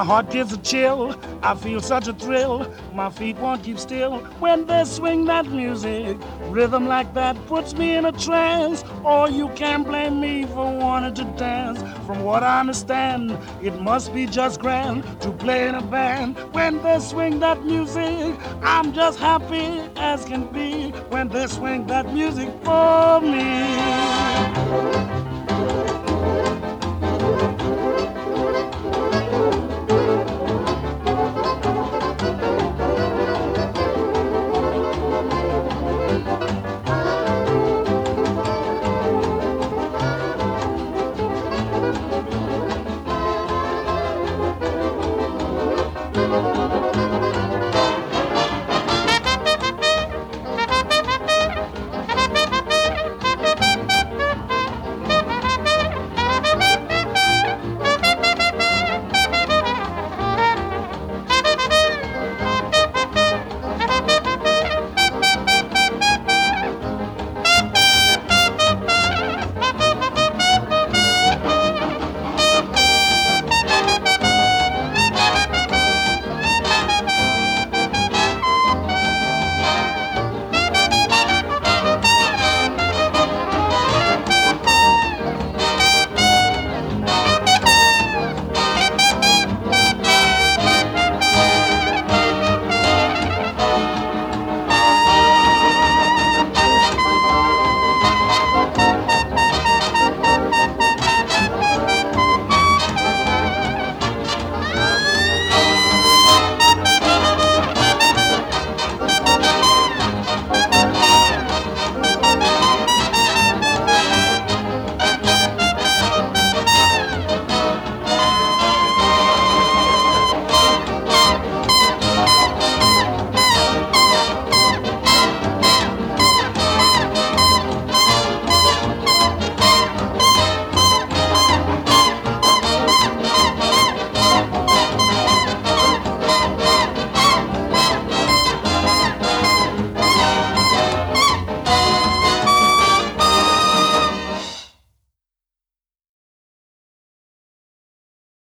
My heart gets a chill, I feel such a thrill. My feet won't keep still when they swing that music. Rhythm like that puts me in a trance. Oh, you can't blame me for wanting to dance. From what I understand, it must be just grand to play in a band. When they swing that music, I'm just happy as can be. When they swing that music for me.